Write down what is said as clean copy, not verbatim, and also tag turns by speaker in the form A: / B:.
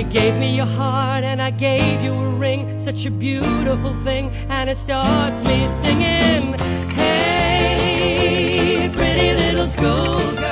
A: gave me your heart and I gave you a ring, such a beautiful thing, and it starts me singing. Hey, pretty little schoolgirl,